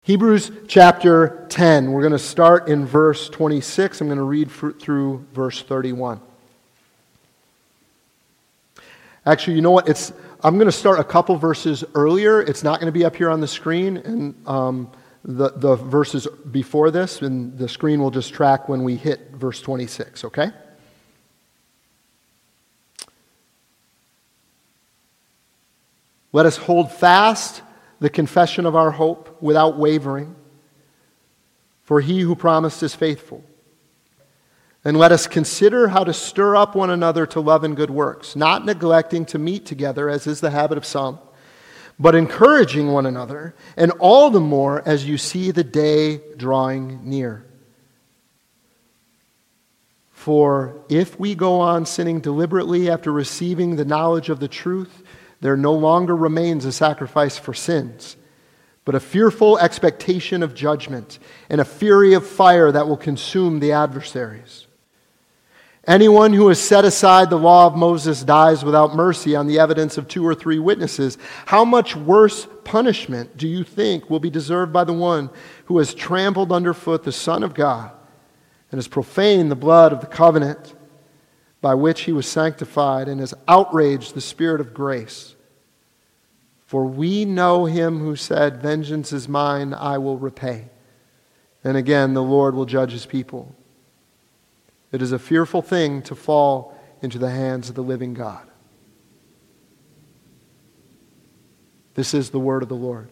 Hebrews chapter 10. We're going to start in verse 26. I'm going to read through verse 31. Actually, you know what? I'm going to start a couple verses earlier. It's not going to be up here on the screen, and the verses before this, and the screen will just track when we hit verse 26, okay? Let us hold fast the confession of our hope without wavering, for he who promised is faithful. And let us consider how to stir up one another to love and good works, not neglecting to meet together, as is the habit of some, but encouraging one another, and all the more as you see the day drawing near. For if we go on sinning deliberately after receiving the knowledge of the truth, there no longer remains a sacrifice for sins, but a fearful expectation of judgment and a fury of fire that will consume the adversaries. Anyone who has set aside the law of Moses dies without mercy on the evidence of 2 or 3 witnesses. How much worse punishment do you think will be deserved by the one who has trampled underfoot the Son of God and has profaned the blood of the covenant by which he was sanctified and has outraged the Spirit of grace? For we know him who said, "Vengeance is mine, I will repay." And again, the Lord will judge his people. It is a fearful thing to fall into the hands of the living God. This is the word of the Lord.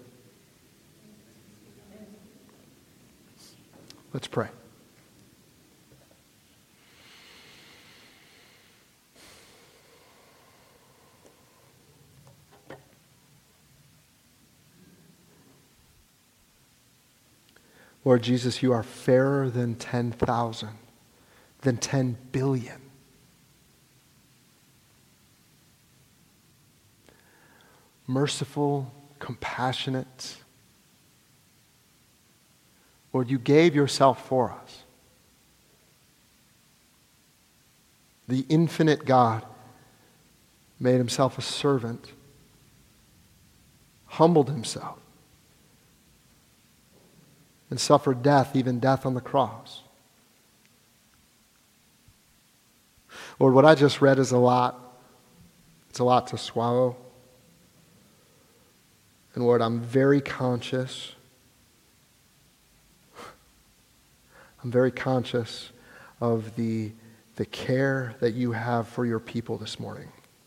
Let's pray. Lord Jesus, you are fairer than 10,000, than 10 billion. Merciful, compassionate. Lord, you gave yourself for us. The infinite God made himself a servant, humbled himself, and suffered death, even death on the cross. Lord, what I just read is a lot. It's a lot to swallow. And Lord, I'm very conscious. I'm very conscious of the care that you have for your people this morning.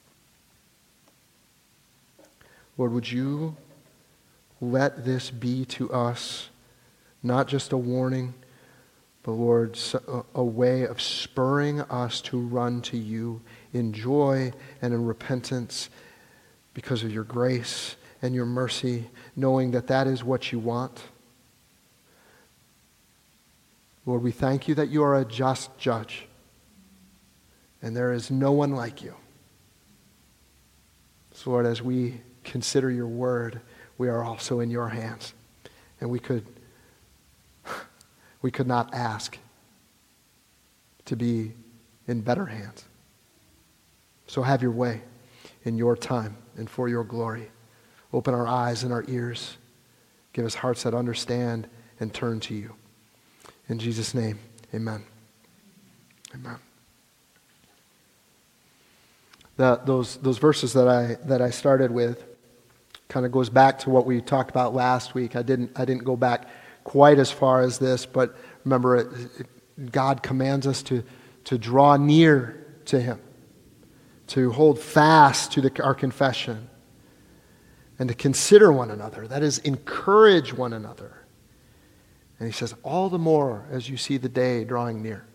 Lord, would you let this be to us not just a warning, but Lord, a way of spurring us to run to you in joy and in repentance because of your grace and your mercy, knowing that that is what you want. Lord, we thank you that you are a just judge, and there is no one like you. So Lord, as we consider your word, we are also in your hands, and we could not ask to be in better hands. So have your way in your time and for your glory. Open our eyes and our ears. Give us hearts that understand and turn to you. In Jesus' name, amen. Amen. Those verses that I started with kind of goes back to what we talked about last week. I didn't go back quite as far as this, but remember, God commands us to draw near to him, to hold fast to our confession, and to consider one another. That is, encourage one another. And he says, all the more as you see the day drawing near.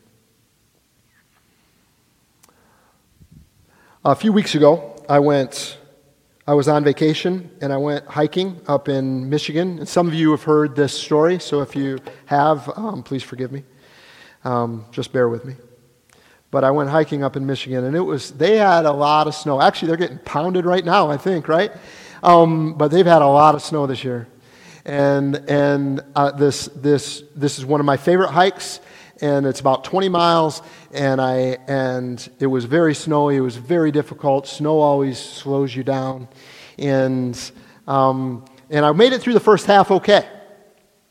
A few weeks ago, I was on vacation, and I went hiking up in Michigan. And some of you have heard this story, so if you have, please forgive me. Just bear with me. But I went hiking up in Michigan, and they had a lot of snow. Actually, they're getting pounded right now, I think, right? But they've had a lot of snow this year. And this is one of my favorite hikes, and it's about 20 miles, and it was very snowy. It was very difficult. Snow always slows you down, and I made it through the first half okay.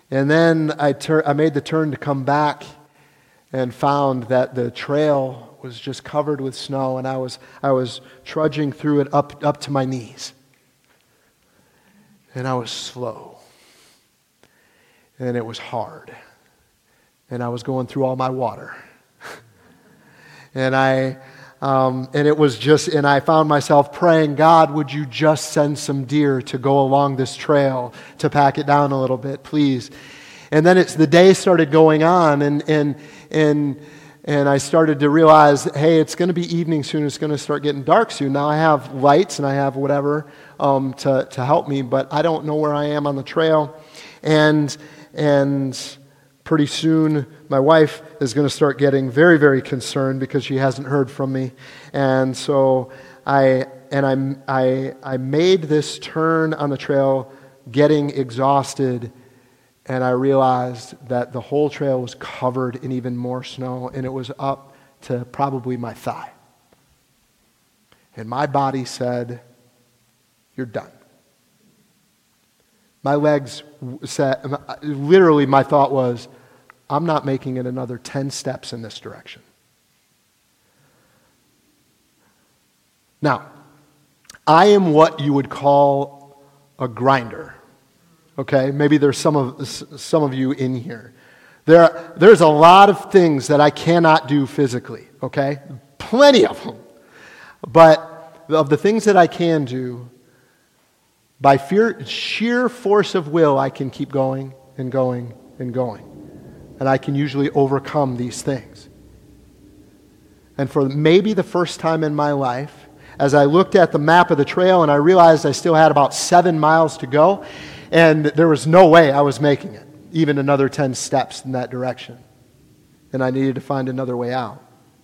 And then I made the turn to come back and found that the trail was just covered with snow, and I was trudging through it up to my knees. And I was slow. And it was hard. And I was going through all my water. And it was just, and I found myself praying, God, would you just send some deer to go along this trail to pack it down a little bit, please? And then the day started going on, and I started to realize, hey, it's going to be evening soon. It's going to start getting dark soon. Now I have lights and I have whatever to help me, but I don't know where I am on the trail. And pretty soon, my wife is going to start getting very, very concerned because she hasn't heard from me. And so I made this turn on the trail, getting exhausted, and I realized that the whole trail was covered in even more snow, and it was up to probably my thigh. And my body said, "You're done." My legs said, literally my thought was, I'm not making it another 10 steps in this direction. Now, I am what you would call a grinder. Okay? Maybe there's some of you in here. There's a lot of things that I cannot do physically. Okay? Plenty of them. But of the things that I can do, by sheer force of will, I can keep going and going and going. And I can usually overcome these things. And for maybe the first time in my life, as I looked at the map of the trail and I realized I still had about 7 miles to go, and there was no way I was making it, even another 10 steps in that direction. And I needed to find another way out.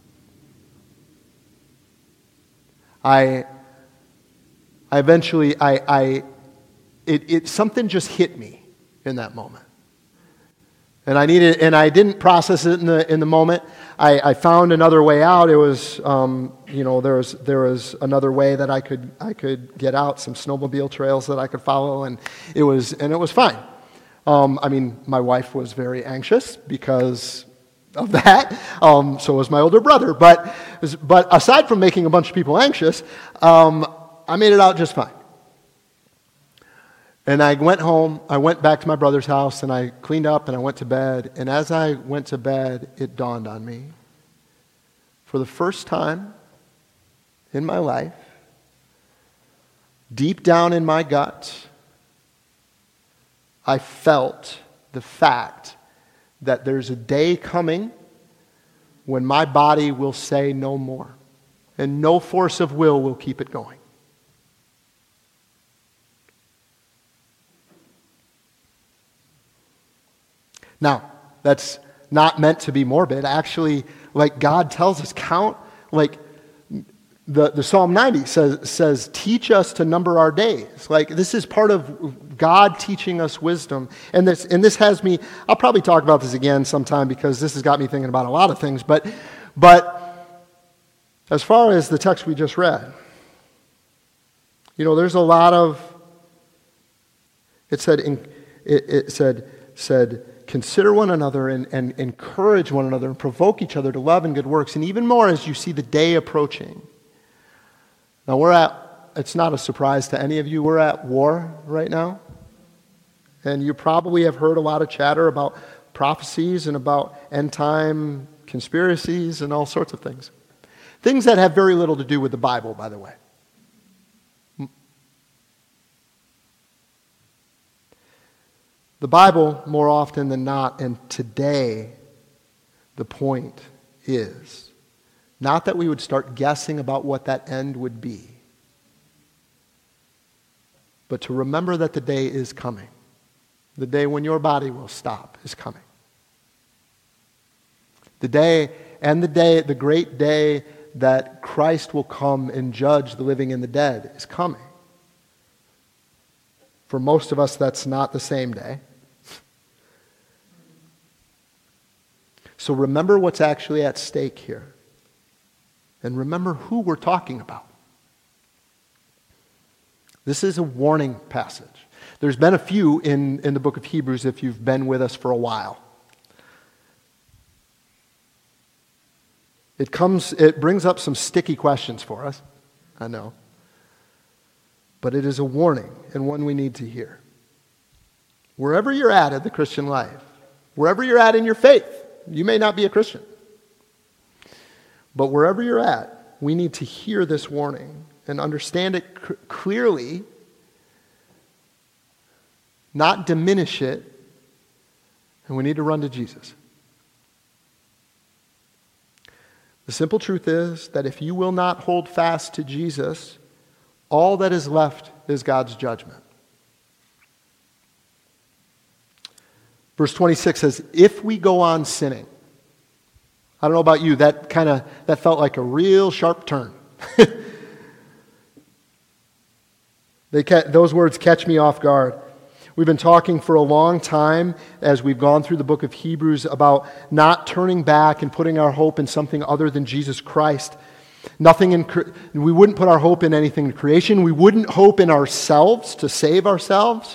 Something just hit me in that moment. And I didn't process it in the moment. I found another way out. It was, there was another way that I could get out, some snowmobile trails that I could follow, and it was fine. My wife was very anxious because of that. So was my older brother. But aside from making a bunch of people anxious, I made it out just fine. And I went home, I went back to my brother's house, and I cleaned up, and I went to bed. And as I went to bed, it dawned on me. For the first time in my life, deep down in my gut, I felt the fact that there's a day coming when my body will say no more, and no force of will keep it going. Now, that's not meant to be morbid. Actually, like God tells us, count, like the Psalm 90 says, teach us to number our days. Like this is part of God teaching us wisdom. And this has me, I'll probably talk about this again sometime because this has got me thinking about a lot of things. But as far as the text we just read, there's a lot of, it said, consider one another and encourage one another and provoke each other to love and good works. And even more as you see the day approaching. Now it's not a surprise to any of you, we're at war right now. And you probably have heard a lot of chatter about prophecies and about end time conspiracies and all sorts of things. Things that have very little to do with the Bible, by the way. The Bible, more often than not, and today, the point is not that we would start guessing about what that end would be, but to remember that the day is coming. The day when your body will stop is coming. The great day that Christ will come and judge the living and the dead is coming. For most of us, that's not the same day. So remember what's actually at stake here. And remember who we're talking about. This is a warning passage. There's been a few in the book of Hebrews if you've been with us for a while. It brings up some sticky questions for us, I know. But it is a warning and one we need to hear. Wherever you're at in the Christian life, wherever you're at in your faith, you may not be a Christian. But wherever you're at, we need to hear this warning and understand it clearly, not diminish it, and we need to run to Jesus. The simple truth is that if you will not hold fast to Jesus, all that is left is God's judgment. Verse 26 says, if we go on sinning. I don't know about you, that felt like a real sharp turn. Those words catch me off guard. We've been talking for a long time as we've gone through the book of Hebrews about not turning back and putting our hope in something other than Jesus Christ. We wouldn't put our hope in anything in creation. We wouldn't hope in ourselves to save ourselves.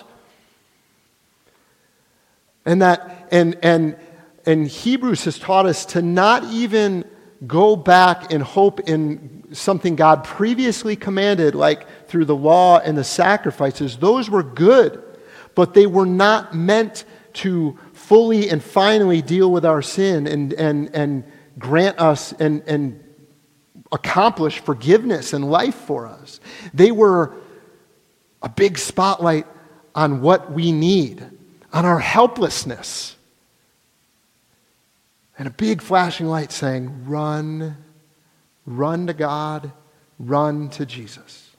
And Hebrews has taught us to not even go back and hope in something God previously commanded, like through the law and the sacrifices. Those were good, but they were not meant to fully and finally deal with our sin and grant us and accomplish forgiveness and life for us. They were a big spotlight on what we need, on our helplessness. And a big flashing light saying, run to God, run to Jesus.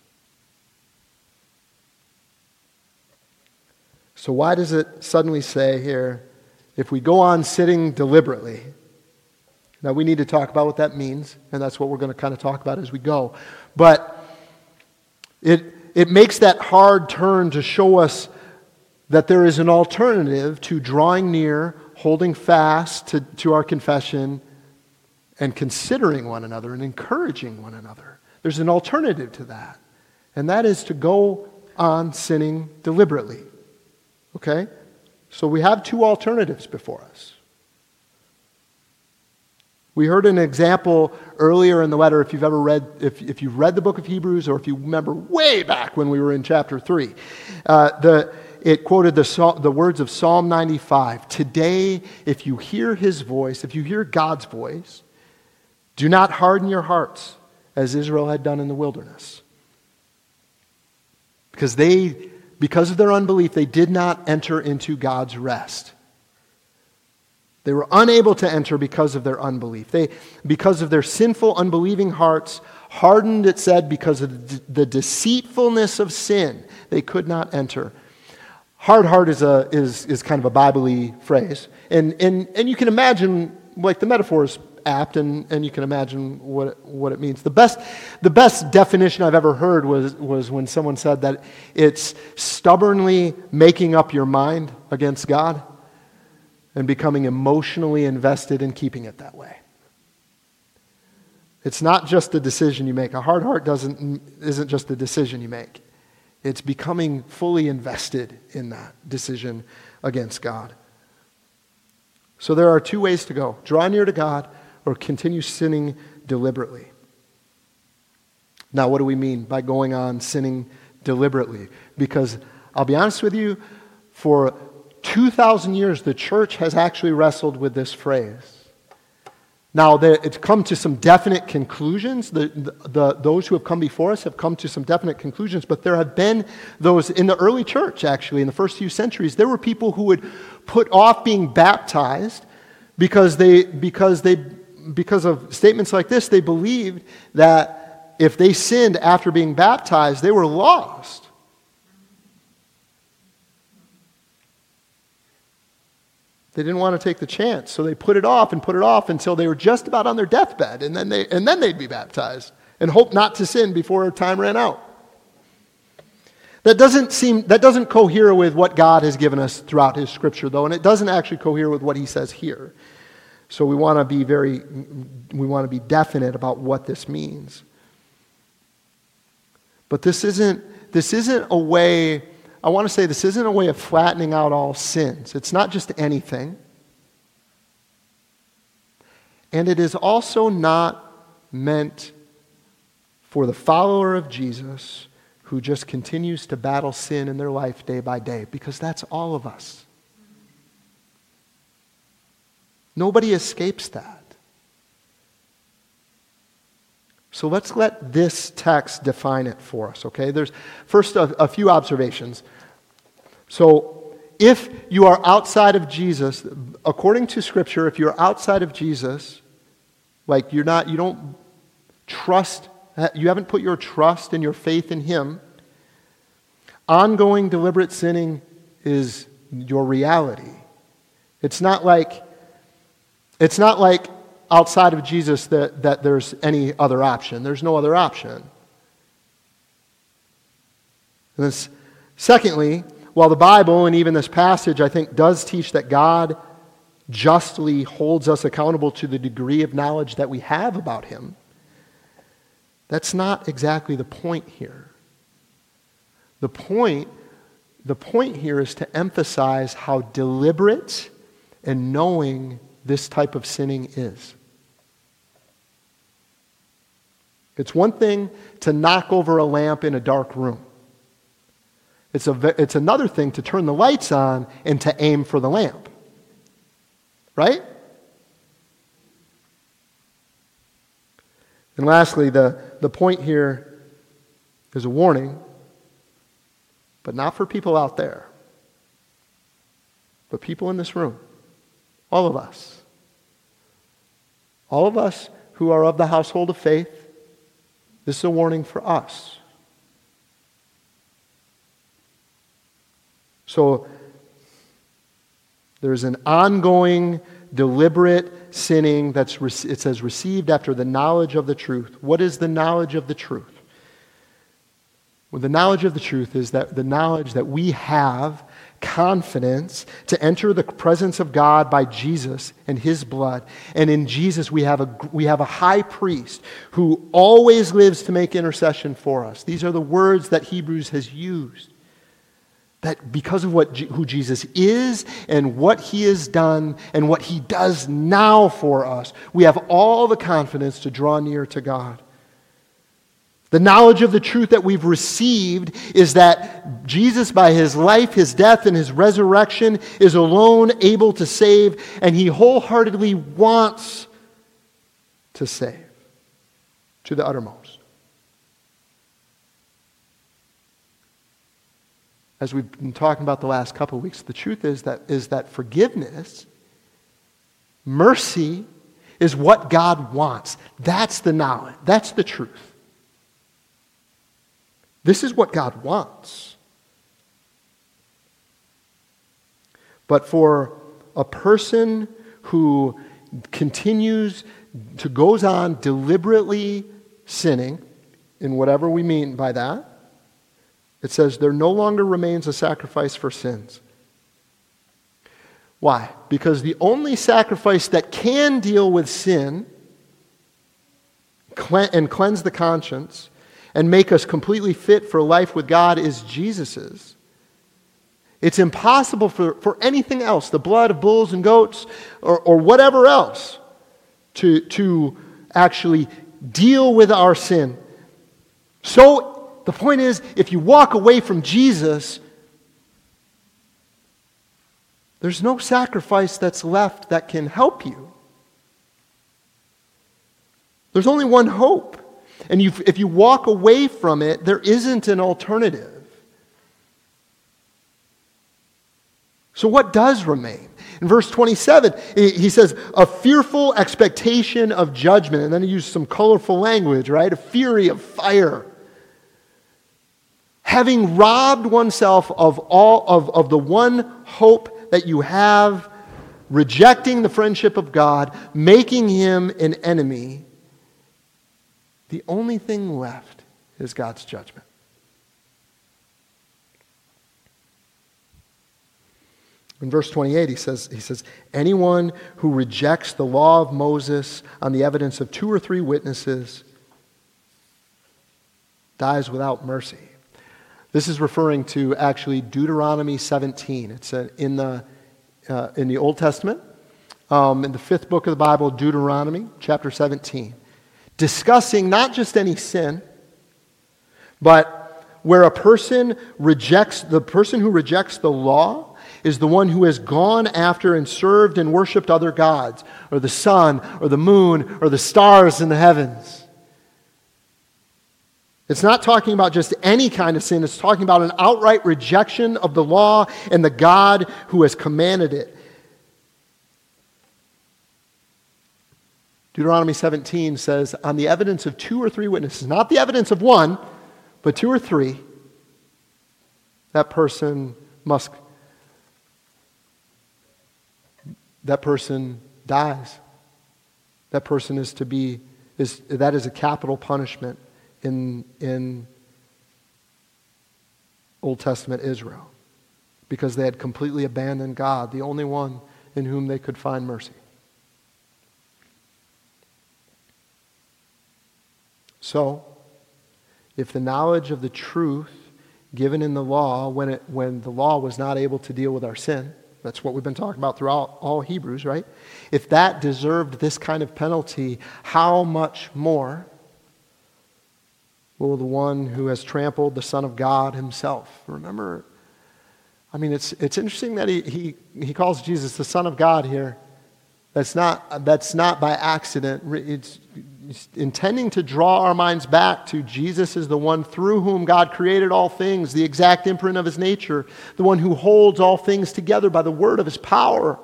So why does it suddenly say here, if we go on sinning deliberately? Now we need to talk about what that means, and that's what we're going to kind of talk about as we go. But it makes that hard turn to show us that there is an alternative to drawing near, holding fast to our confession, and considering one another and encouraging one another. There's an alternative to that, and that is to go on sinning deliberately. Okay? So we have two alternatives before us. We heard an example earlier in the letter, if you've read the book of Hebrews, or if you remember way back when we were in chapter 3. It quoted the words of Psalm 95. Today, if you hear his voice, if you hear God's voice, do not harden your hearts as Israel had done in the wilderness. Because of their unbelief, they did not enter into God's rest. They were unable to enter because of their unbelief. Because of their sinful, unbelieving hearts, hardened, it said, because of the deceitfulness of sin, they could not enter. Hard heart is kind of a Bible-y phrase. And you can imagine, like the metaphor is apt, and you can imagine what it means. The best definition I've ever heard was when someone said that it's stubbornly making up your mind against God and becoming emotionally invested in keeping it that way. It's not just a decision you make. A hard heart isn't just a decision you make. It's becoming fully invested in that decision against God. So there are two ways to go. Draw near to God or continue sinning deliberately. Now, what do we mean by going on sinning deliberately? Because I'll be honest with you, for 2,000 years, the church has actually wrestled with this phrase. Now, it's come to some definite conclusions. Those who have come before us have come to some definite conclusions, but there have been those in the early church, actually, in the first few centuries. There were people who would put off being baptized because of statements like this. They believed that if they sinned after being baptized, they were lost. They didn't want to take the chance, so they put it off until they were just about on their deathbed, and then they'd be baptized and hope not to sin before time ran out. That doesn't cohere with what God has given us throughout His Scripture, though, and it doesn't actually cohere with what He says here. So we want to be definite about what this means. But this isn't isn't a way, I want to say this isn't a way of flattening out all sins. It's not just anything. And it is also not meant for the follower of Jesus who just continues to battle sin in their life day by day, because that's all of us. Nobody escapes that. So let's let this text define it for us, okay? There's first a few observations. So if you are outside of Jesus, according to Scripture, if you're outside of Jesus, like you don't trust, you haven't put your trust and your faith in Him, ongoing deliberate sinning is your reality. It's not like outside of Jesus that there's any other option. There's no other option. And then secondly, while the Bible and even this passage, I think, does teach that God justly holds us accountable to the degree of knowledge that we have about Him, that's not exactly the point here. The point here is to emphasize how deliberate and knowing this type of sinning is. It's one thing to knock over a lamp in a dark room. It's another thing to turn the lights on and to aim for the lamp. Right? And lastly, the point here is a warning, but not for people out there, but people in this room. All of us. All of us who are of the household of faith, this is a warning for us. So, there's an ongoing, deliberate sinning it says received after the knowledge of the truth. What is the knowledge of the truth? Well, the knowledge of the truth is that the knowledge that we have confidence to enter the presence of God by Jesus and His blood. And in Jesus we have a high priest who always lives to make intercession for us. These are the words that Hebrews has used. That because of who Jesus is and what He has done and what He does now for us, we have all the confidence to draw near to God. The knowledge of the truth that we've received is that Jesus, by His life, His death, and His resurrection, is alone able to save, and He wholeheartedly wants to save to the uttermost. As we've been talking about the last couple of weeks, the truth is that forgiveness, mercy, is what God wants. That's the knowledge. That's the truth. This is what God wants. But for a person who goes on deliberately sinning, in whatever we mean by that, it says there no longer remains a sacrifice for sins. Why? Because the only sacrifice that can deal with sin and cleanse the conscience and make us completely fit for life with God is Jesus's. It's impossible for anything else, the blood of bulls and goats or whatever else, to actually deal with our sin. So the point is, if you walk away from Jesus, there's no sacrifice that's left that can help you. There's only one hope. And if you walk away from it, there isn't an alternative. So what does remain? In verse 27, he says, a fearful expectation of judgment. And then he uses some colorful language, right? A fury of fire. Having robbed oneself of the one hope that you have, rejecting the friendship of God, making Him an enemy, the only thing left is God's judgment. In verse 28, he says, anyone who rejects the law of Moses on the evidence of 2 or 3 witnesses dies without mercy. This is referring to actually Deuteronomy 17. It's in the Old Testament, in the 5th book of the Bible, Deuteronomy, chapter 17, discussing not just any sin, but where the person who rejects the law is the one who has gone after and served and worshiped other gods, or the sun, or the moon, or the stars in the heavens. It's not talking about just any kind of sin. It's talking about an outright rejection of the law and the God who has commanded it. Deuteronomy 17 says, on the evidence of 2 or 3 witnesses, not the evidence of 1, but 2 or 3, that person dies. That person that is a capital punishment in Old Testament Israel, because they had completely abandoned God, the only one in whom they could find mercy. So, if the knowledge of the truth given in the law, when the law was not able to deal with our sin, that's what we've been talking about throughout all Hebrews, right? If that deserved this kind of penalty, how much more will the one who has trampled the Son of God himself? Remember, it's interesting that he calls Jesus the Son of God here. That's not by accident. It's intending to draw our minds back to Jesus is the one through whom God created all things, the exact imprint of his nature, the one who holds all things together by the word of his power.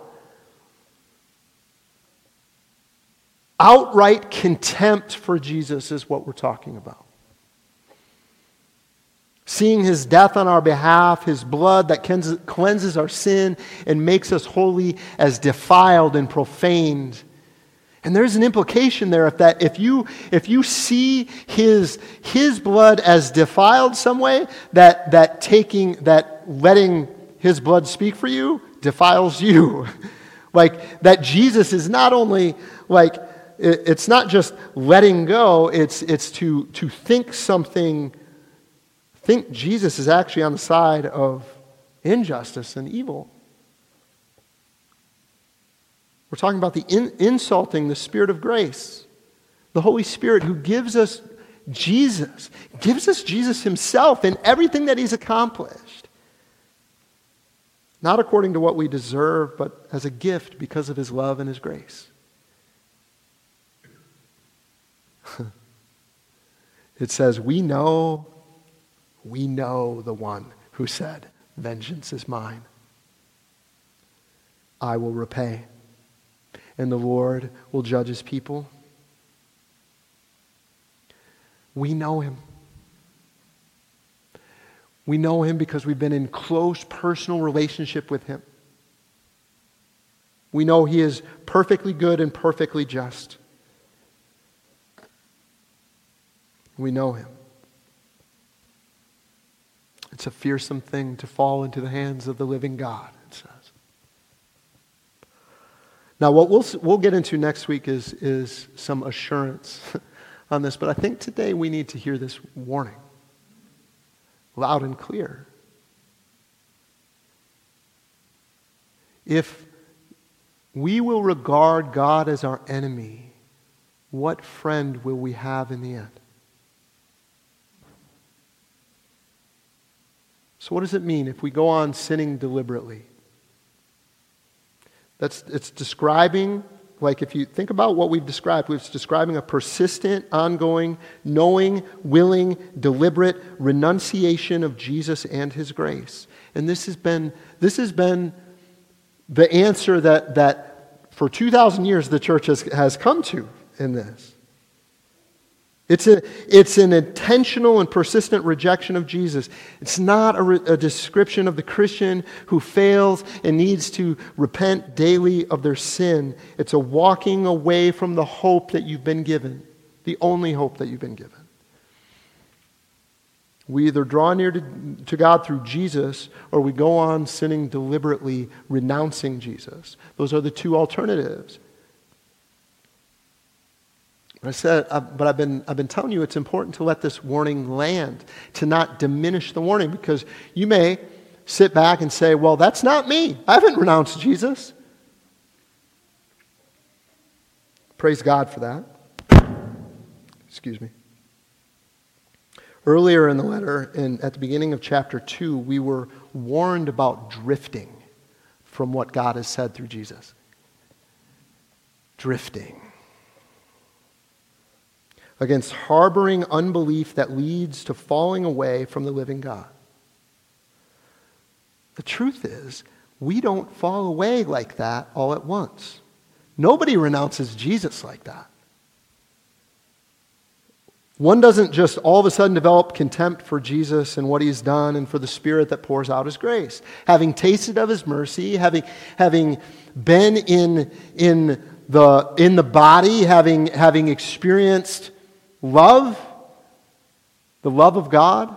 Outright contempt for Jesus is what we're talking about. Seeing his death on our behalf, his blood that cleanses our sin and makes us holy as defiled and profaned. And there's an implication there if you see his blood as defiled some way, that letting his blood speak for you defiles you. Like that Jesus is not only like it's not just letting go, it's to think something. Think Jesus is actually on the side of injustice and evil. We're talking about the insulting the Spirit of grace. The Holy Spirit who gives us Jesus himself and everything that he's accomplished. Not according to what we deserve, but as a gift because of his love and his grace. It says, we know the one who said, vengeance is mine. I will repay. And the Lord will judge his people. We know him. We know him because we've been in close personal relationship with him. We know he is perfectly good and perfectly just. We know him. It's a fearsome thing to fall into the hands of the living God, it says. Now, what we'll get into next week is some assurance on this, but I think today we need to hear this warning loud and clear. If we will regard God as our enemy, what friend will we have in the end? So what does it mean if we go on sinning deliberately? It's describing, like if you think about what we've described, it's describing a persistent, ongoing, knowing, willing, deliberate renunciation of Jesus and his grace. And this has been the answer that for 2,000 years the church has come to in this. It's an intentional and persistent rejection of Jesus. It's not a description of the Christian who fails and needs to repent daily of their sin. It's a walking away from the hope that you've been given, the only hope that you've been given. We either draw near to God through Jesus, or we go on sinning deliberately, renouncing Jesus. Those are the two alternatives. But I've been telling you it's important to let this warning land, to not diminish the warning, because you may sit back and say, well, that's not me. I haven't renounced Jesus. Praise God for that. Excuse me. Earlier in the letter, at the beginning of chapter 2, we were warned about drifting from what God has said through Jesus. Drifting. Against harboring unbelief that leads to falling away from the living God. The truth is, we don't fall away like that all at once. Nobody renounces Jesus like that. One doesn't just all of a sudden develop contempt for Jesus and what he's done and for the Spirit that pours out his grace. Having tasted of his mercy, having been in the body, having experienced love, the love of God,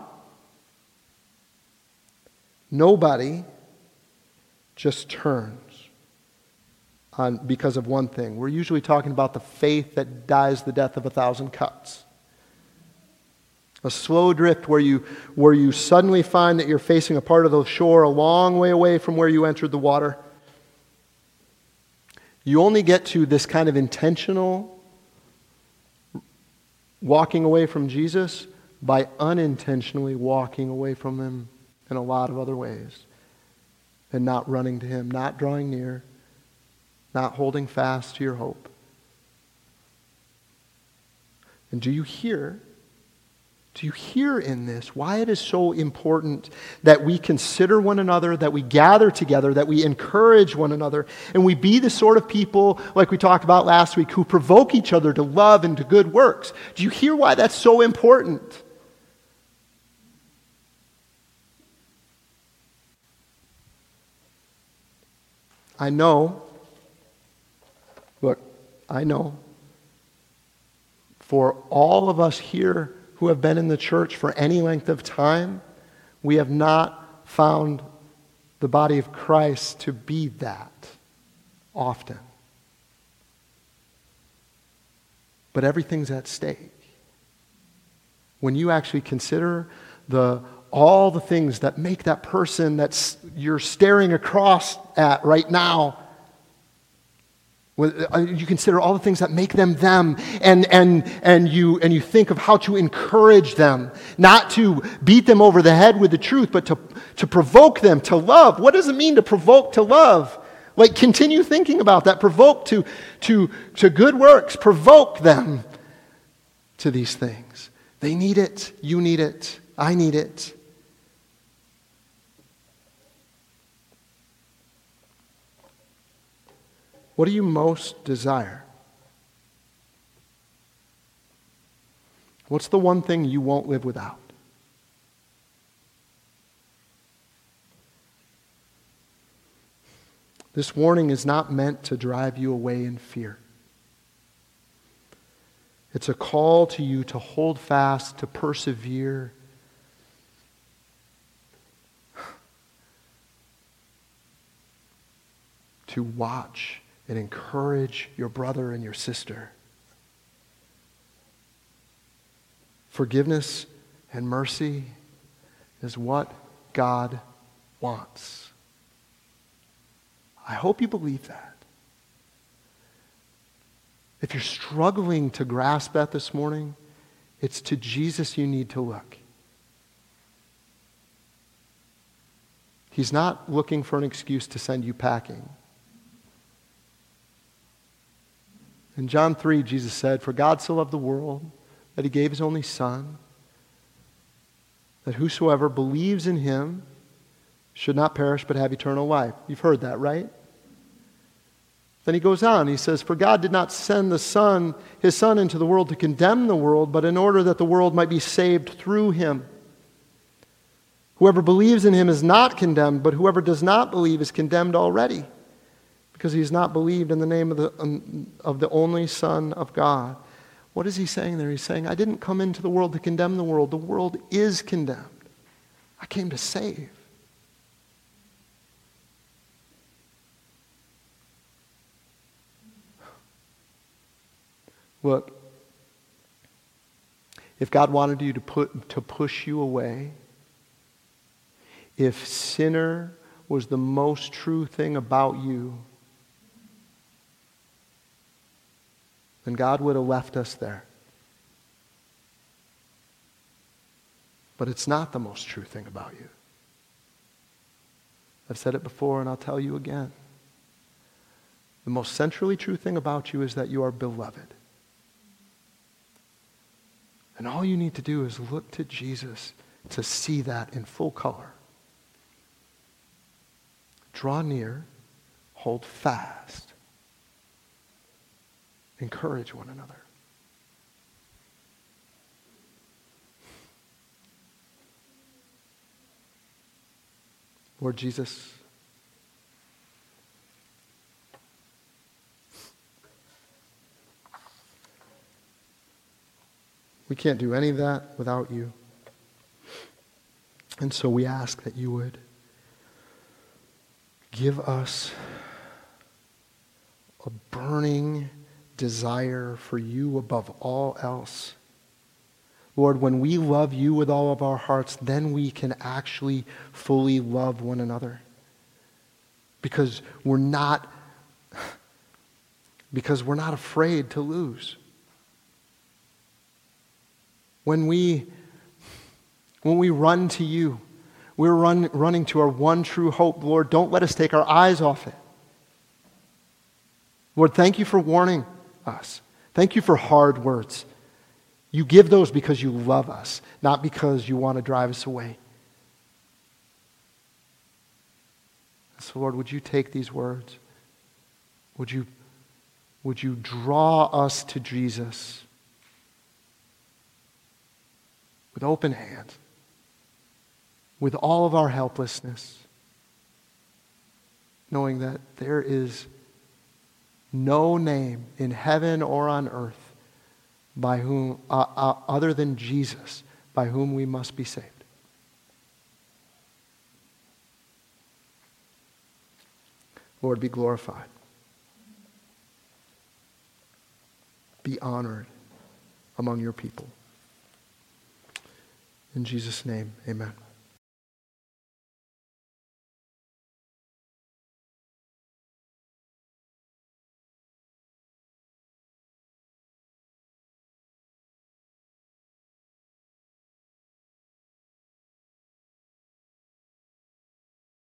nobody just turns because of one thing. We're usually talking about the faith that dies the death of 1,000 cuts. A slow drift where you suddenly find that you're facing a part of the shore a long way away from where you entered the water. You only get to this kind of intentional walking away from Jesus by unintentionally walking away from him in a lot of other ways. And not running to him, not drawing near, not holding fast to your hope. And do you hear in this why it is so important that we consider one another, that we gather together, that we encourage one another, and we be the sort of people, like we talked about last week, who provoke each other to love and to good works? Do you hear why that's so important? I know for all of us here who have been in the church for any length of time, we have not found the body of Christ to be that often. But everything's at stake. When you actually consider all the things that make that person that you're staring across at right now, you consider all the things that make them them, and you think of how to encourage them, not to beat them over the head with the truth, but to provoke them to love. What does it mean to provoke to love? Like, continue thinking about that. Provoke to good works. Provoke them to these things. They need it. You need it. I need it. What do you most desire? What's the one thing you won't live without? This warning is not meant to drive you away in fear. It's a call to you to hold fast, to persevere, to watch and encourage your brother and your sister. Forgiveness and mercy is what God wants. I hope you believe that. If you're struggling to grasp that this morning, it's to Jesus you need to look. He's not looking for an excuse to send you packing. In John 3, Jesus said, "For God so loved the world that he gave his only Son, that whosoever believes in him should not perish but have eternal life." You've heard that, right? Then he goes on, he says, "For God did not send his Son into the world to condemn the world, but in order that the world might be saved through him. Whoever believes in him is not condemned, but whoever does not believe is condemned already, because he has not believed in the name of the only Son of God." What is he saying there? He's saying, I didn't come into the world to condemn the world. The world is condemned. I came to save. Look, if God wanted you to push you away, if sinner was the most true thing about you, then God would have left us there. But it's not the most true thing about you. I've said it before and I'll tell you again. The most centrally true thing about you is that you are beloved. And all you need to do is look to Jesus to see that in full color. Draw near, hold fast, encourage one another. Lord Jesus, we can't do any of that without you. And so we ask that you would give us a burning desire for you above all else. Lord, when we love you with all of our hearts, then we can actually fully love one another. Because we're not afraid to lose. When we run to you, we're running to our one true hope. Lord, don't let us take our eyes off it. Lord, thank you for warning us. Thank you for hard words. You give those because you love us, not because you want to drive us away. So, Lord, would you take these words? Would you draw us to Jesus with open hands, with all of our helplessness, knowing that there is no name in heaven or on earth by whom other than Jesus, by whom we must be saved. Lord, be glorified. Be honored among your people. In Jesus' name, amen.